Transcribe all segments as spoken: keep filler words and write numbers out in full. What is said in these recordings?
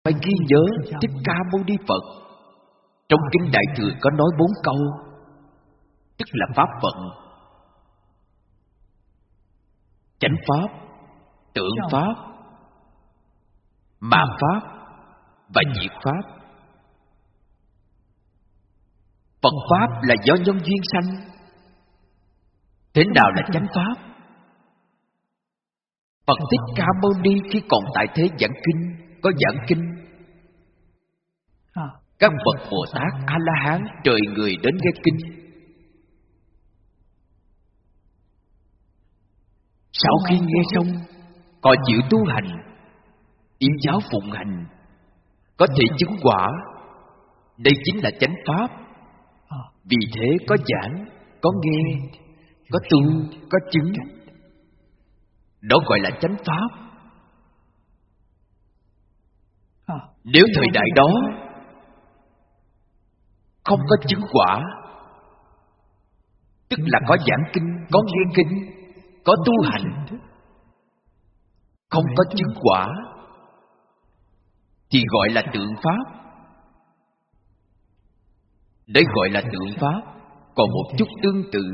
phải ghi nhớ Thích Ca Mâu Ni Phật. Trong kinh Đại Thừa có nói bốn câu, tức là pháp vận, chánh pháp, tượng pháp, mạn pháp và diệt pháp. Phật pháp là do nhân duyên sanh. Thế nào là chánh pháp? Phật Thích Ca Mâu Ni khi còn tại thế giảng kinh, có giảng kinh. Các bậc Bồ Tát, A-la-hán, trời người đến nghe kinh. Sau khi nghe xong, họ chịu tu hành, y giáo phụng hành, có thể chứng quả. Đây chính là chánh pháp. Vì thế có giảng, có nghe, có tu, có chứng. Đó gọi là chánh pháp. Nếu thời đại đó không có chứng quả, tức là có giảng kinh, có nghe kinh, có tu hành, không có chứng quả, thì gọi là tượng pháp. Đây gọi là tượng pháp. Còn một chút tương tự,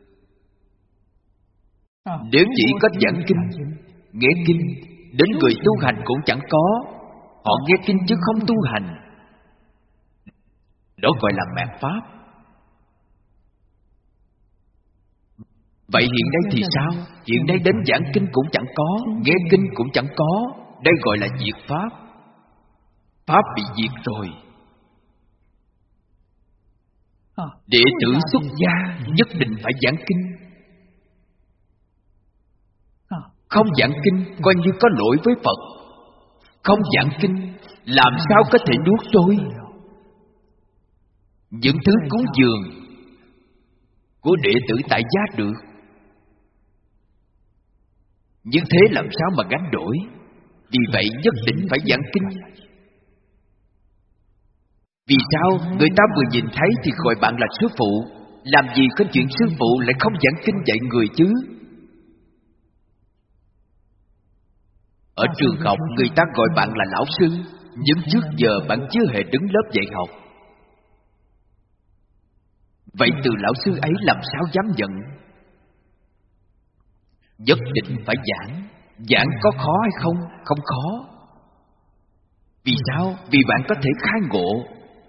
nếu chỉ có giảng kinh, nghe kinh, đến người tu hành cũng chẳng có. Họ nghe kinh chứ không tu hành, đó gọi là mạt pháp. Vậy hiện nay thì sao? Hiện nay đến giảng kinh cũng chẳng có, nghe kinh cũng chẳng có. Đây gọi là diệt pháp. Pháp bị diệt rồi. Đệ tử xuất gia nhất định phải giảng kinh. Không giảng kinh coi như có lỗi với Phật. Không giảng kinh làm sao có thể nuốt trôi những thứ cúng dường của đệ tử tại gia được. Như thế làm sao mà gánh nổi? Vì vậy nhất định phải giảng kinh. Vì sao? Người ta vừa nhìn thấy thì gọi bạn là sư phụ. Làm gì có chuyện sư phụ lại không giảng kinh dạy người chứ? Ở trường học người ta gọi bạn là lão sư, nhưng trước giờ bạn chưa hề đứng lớp dạy học. Vậy từ lão sư ấy làm sao dám nhận? Nhất định phải giảng. Giảng có khó hay không? Không khó. Vì sao? Vì bạn có thể khai ngộ.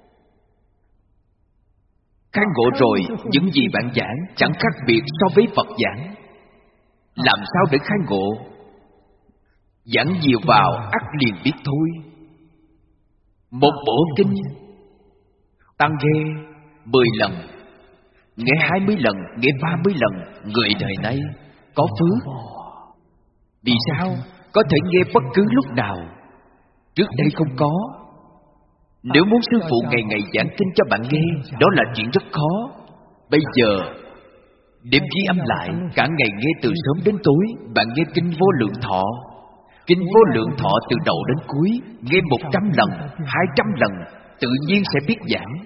Khai ngộ rồi, những gì bạn giảng chẳng khác biệt so với Phật giảng. Làm sao để khai ngộ? Giảng nhiều vào ắt liền biết thôi. Một bộ kinh tăng nghe mười lần, nghe hai mươi lần, nghe ba mươi lần, người đời nay có phước. Vì sao? Có thể nghe bất cứ lúc nào. Trước đây không có. Nếu muốn sư phụ ngày ngày giảng kinh cho bạn nghe, đó là chuyện rất khó. Bây giờ đếm ghi âm lại, cả ngày nghe từ sớm đến tối. Bạn nghe kinh Vô Lượng Thọ. Kinh Vô Lượng Thọ từ đầu đến cuối, nghe một trăm lần, hai trăm lần, tự nhiên sẽ biết giảng.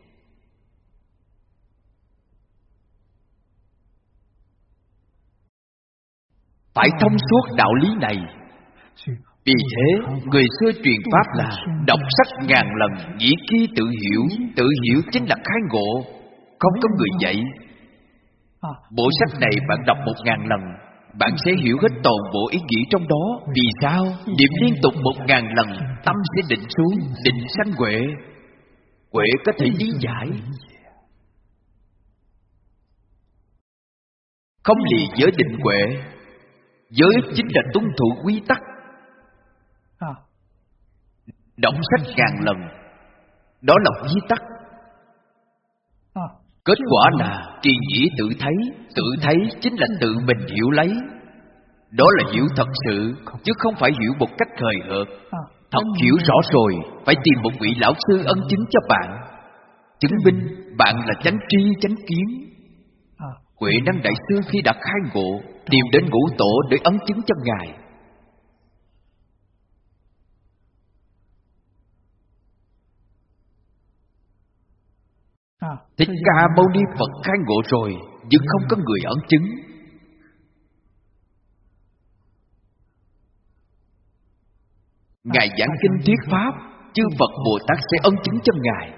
Phải thông suốt đạo lý này. Vì thế, người xưa truyền pháp là đọc sách ngàn lần, nghĩ kỹ tự hiểu. Tự hiểu chính là khai ngộ. Không có người dạy. Bộ sách này bạn đọc một ngàn lần, bạn sẽ hiểu hết toàn bộ ý nghĩa trong đó. Vì sao? Niệm liên tục một ngàn lần, tâm sẽ định xuống, định sanh huệ. Huệ có thể lý giải. Không lìa giới định huệ. Giới chính là tuân thủ quy tắc. Đọc sách ngàn lần, đó là quy tắc. Kết quả là kỳ nhĩ tự thấy. Tự thấy chính là tự mình hiểu lấy. Đó là hiểu thật sự, chứ không phải hiểu một cách hời hợt. Thật hiểu rõ rồi, phải tìm một vị lão sư ân chứng cho bạn, chứng minh bạn là chánh tri chánh kiến. Huệ Năng Đại Sư khi đã khai ngộ, tìm đến Ngũ Tổ để ấn chứng cho Ngài. Thích Ca Mâu Ni Phật khai ngộ rồi, nhưng không có người ấn chứng. Ngài giảng kinh thuyết pháp, chư Phật Bồ Tát sẽ ân chứng cho Ngài.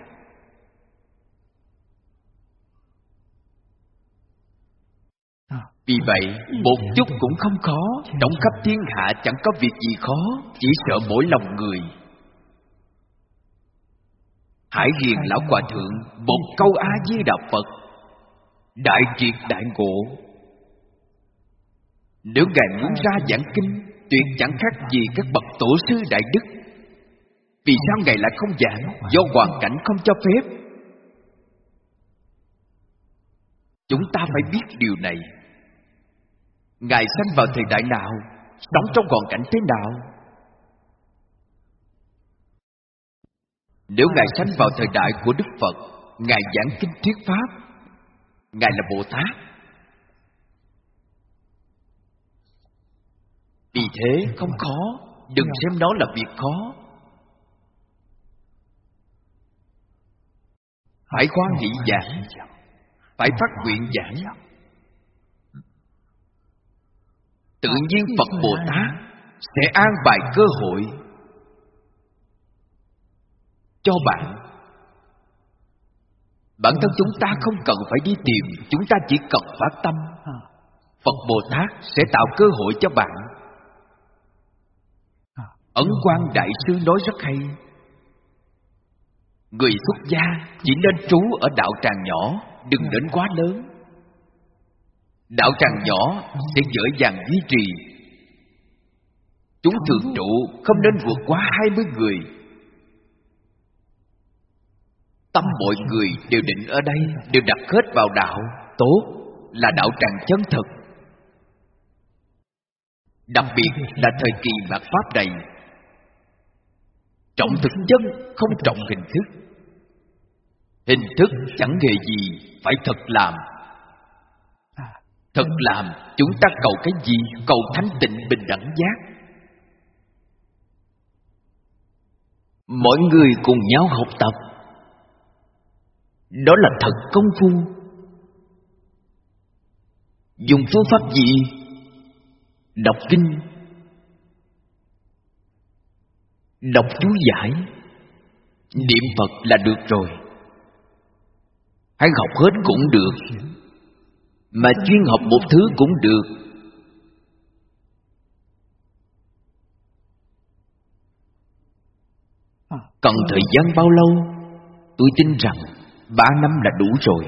Vì vậy, một chút cũng không khó. Trong khắp thiên hạ chẳng có việc gì khó, chỉ sợ mỗi lòng người. Hải Hiền Lão Hòa Thượng một câu A Di Đà Phật, đại triệt đại ngộ. Nếu Ngài muốn ra giảng kinh, tuyệt chẳng khác gì các bậc tổ sư đại đức. Vì sao Ngài lại không giảng? Do hoàn cảnh không cho phép. Chúng ta phải biết điều này. Ngài sanh vào thời đại nào, sống trong hoàn cảnh thế nào? Nếu Ngài sanh vào thời đại của Đức Phật, Ngài giảng kinh thuyết pháp, Ngài là Bồ Tát. Vì thế không khó, đừng xem nó là việc khó. Phải hoan hỷ giảng, phải phát nguyện giảng. Tự nhiên Phật Bồ Tát sẽ an bài cơ hội cho bạn. Bản thân chúng ta không cần phải đi tìm, chúng ta chỉ cần phát tâm. Phật Bồ Tát sẽ tạo cơ hội cho bạn. Ấn Quang Đại Sư nói rất hay. Người xuất gia chỉ nên trú ở đạo tràng nhỏ, đừng đến quá lớn. Đạo tràng nhỏ sẽ dễ dàng duy trì. Chúng thường trụ không nên vượt quá hai mươi người. Tâm mọi người đều định ở đây, đều đặt hết vào đạo. Tốt là đạo tràng chân thực. Đặc biệt là thời kỳ mạt Pháp này, trọng thực chất, không trọng hình thức. Hình thức chẳng hề gì, phải thật làm. Thật làm, chúng ta cầu cái gì? Cầu thanh tịnh bình đẳng giác. Mọi người cùng nhau học tập, đó là thật công phu. Dùng phương pháp gì? Đọc kinh, đọc chú giải, niệm Phật là được rồi. Hay học hết cũng được, mà chuyên học một thứ cũng được. Cần thời gian bao lâu? Tôi tin rằng ba năm là đủ rồi.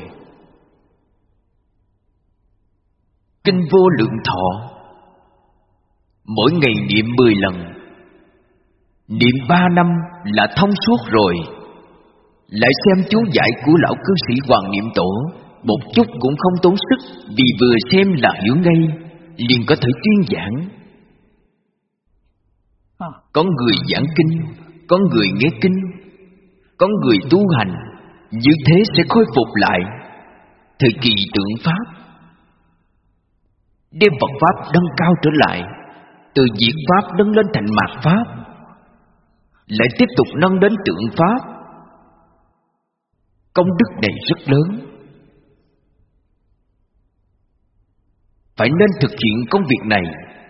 Kinh Vô Lượng Thọ, mỗi ngày niệm mười lần, niệm ba năm là thông suốt rồi. Lại xem chú giải của lão cư sĩ Hoàng Niệm Tổ, một chút cũng không tốn sức, vì vừa xem là hiểu ngay, liền có thể tuyên giảng. Có người giảng kinh, có người nghe kinh, có người tu hành, như thế sẽ khôi phục lại thời kỳ tượng Pháp, đem Phật Pháp nâng cao trở lại, từ diệt Pháp nâng lên thành mạt Pháp, lại tiếp tục nâng đến tượng Pháp. Công đức này rất lớn. Phải nên thực hiện công việc này.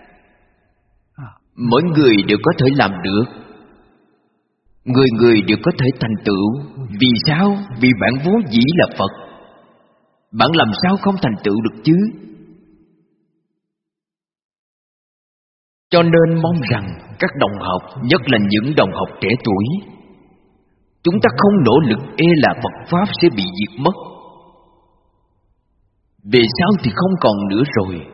Mỗi người đều có thể làm được, người người đều có thể thành tựu. Vì sao? Vì bạn vốn dĩ là Phật. Bạn làm sao không thành tựu được chứ? Cho nên mong rằng các đồng học, nhất là những đồng học trẻ tuổi, chúng ta không nỗ lực e là Phật Pháp sẽ bị diệt mất. Về sau thì không còn nữa rồi.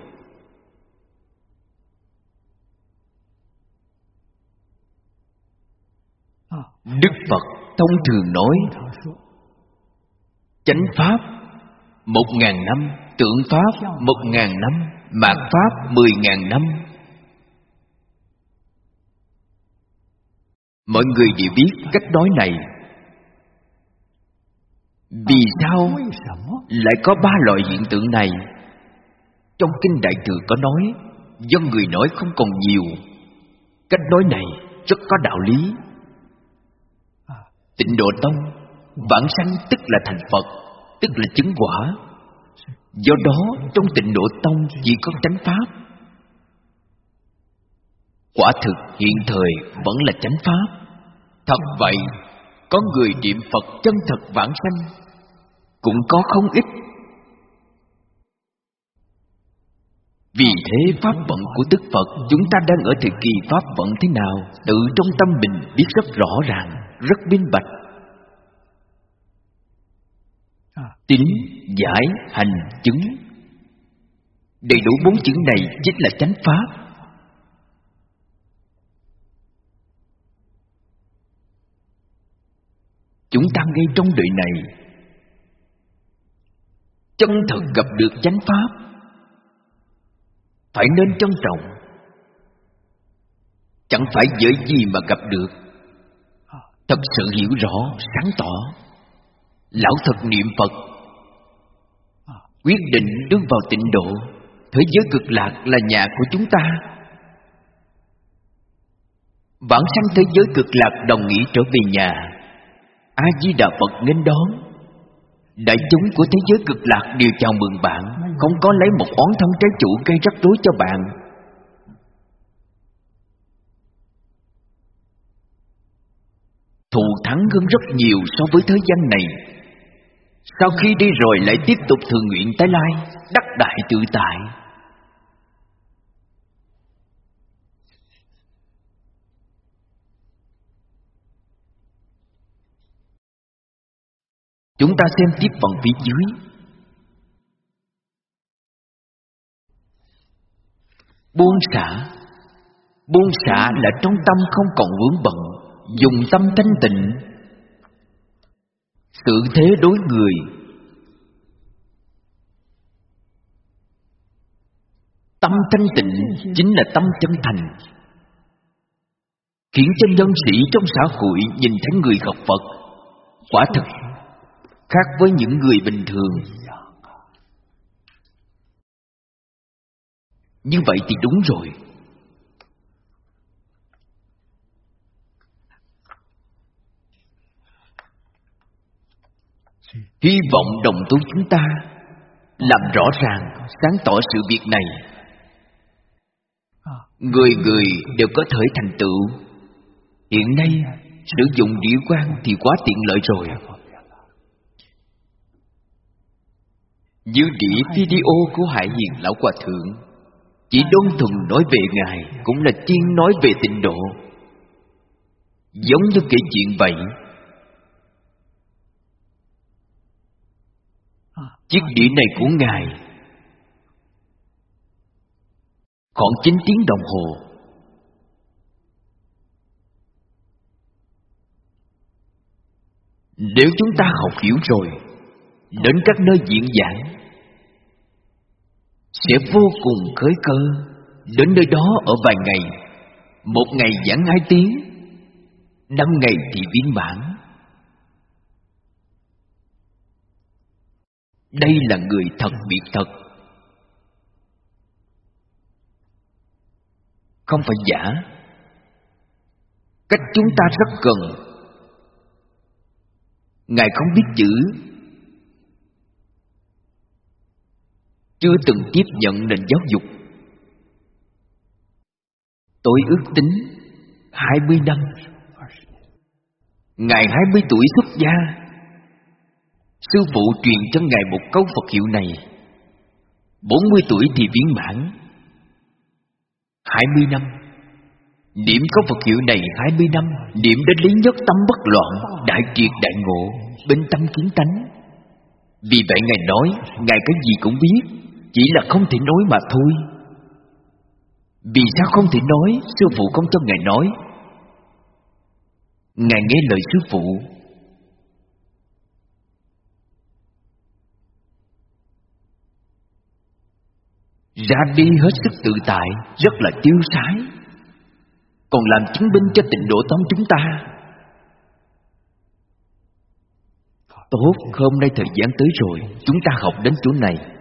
Đức Phật thông thường nói, chánh Pháp một ngàn năm, tượng Pháp một ngàn năm, mạt Pháp mười ngàn năm. Mọi người đều biết cách nói này. Vì sao lại có ba loại hiện tượng này? Trong Kinh Đại Thừa có nói, do người nói không còn nhiều. Cách nói này rất có đạo lý. Tịnh Độ Tông, vãng sanh tức là thành Phật, tức là chứng quả. Do đó trong Tịnh Độ Tông chỉ có chánh Pháp. Quả thực hiện thời vẫn là chánh pháp. Thật vậy, có người niệm Phật chân thật vãng sanh cũng có không ít. Vì thế pháp vận của Đức Phật, chúng ta đang ở thời kỳ pháp vận thế nào, tự trong tâm mình biết rất rõ ràng, rất minh bạch. Tín, giải, hành, chứng, đầy đủ bốn chữ này chính là chánh pháp. Chúng ta ngay trong đời này chân thật gặp được chánh pháp, phải nên trân trọng. Chẳng phải dễ gì mà gặp được. Thật sự hiểu rõ, sáng tỏ, lão thật niệm Phật, quyết định đứng vào tịnh độ. Thế giới cực lạc là nhà của chúng ta. Vãng sanh thế giới cực lạc đồng nghĩa trở về nhà. A Di Đà Phật nghênh đón. Đại chúng của thế giới cực lạc đều chào mừng bạn, không có lấy một oán thân trái chủ gây rắc rối cho bạn. Thù thắng hơn rất nhiều so với thế gian này. Sau khi đi rồi lại tiếp tục thường nguyện tái lai, đắc đại tự tại. Chúng ta xem tiếp phần phía dưới. Buông xả. Buông xả là trong tâm không còn vướng bận, dùng tâm thanh tịnh. Sự thế đối người. Tâm thanh tịnh chính là tâm chân thành, khiến cho nhân sĩ trong xã hội nhìn thấy người học Phật quả thực khác với những người bình thường. Như vậy thì đúng rồi. Hy vọng đồng tu chúng ta làm rõ ràng, sáng tỏ sự việc này. Người người đều có thể thành tựu. Hiện nay sử dụng địa quang thì quá tiện lợi rồi. Như đĩa video của Hải Hiền Lão Hòa Thượng chỉ đơn thuần nói về Ngài, cũng là chuyên nói về tịnh độ, giống như kể chuyện vậy. Chiếc đĩa này của Ngài khoảng chín tiếng đồng hồ. Nếu chúng ta học hiểu rồi, đến các nơi diễn giảng sẽ vô cùng khởi cơ. Đến nơi đó ở vài ngày, một ngày giảng hai tiếng, năm ngày thì viên mãn. Đây là người thật biệt thật, không phải giả. Cách chúng ta rất gần. Ngài không biết chữ, chưa từng tiếp nhận nền giáo dục. Tôi ước tính hai mươi năm. Ngài hai mươi tuổi xuất gia. Sư phụ truyền cho Ngài một câu Phật hiệu này. Bốn mươi tuổi thì viên mãn. Hai mươi năm niệm câu Phật hiệu này. Hai mươi năm niệm đến lý nhất tâm bất loạn, đại triệt đại ngộ, bên tâm kiến tánh. Vì vậy Ngài nói, Ngài cái gì cũng biết, chỉ là không thể nói mà thôi. Vì sao không thể nói? Sư phụ không cho Ngài nói. Ngài nghe lời sư phụ. Ra đi hết sức tự tại, rất là tiêu sái, còn làm chứng minh cho tịnh độ tông chúng ta. Tốt, hôm nay thời gian tới rồi, chúng ta học đến chỗ này.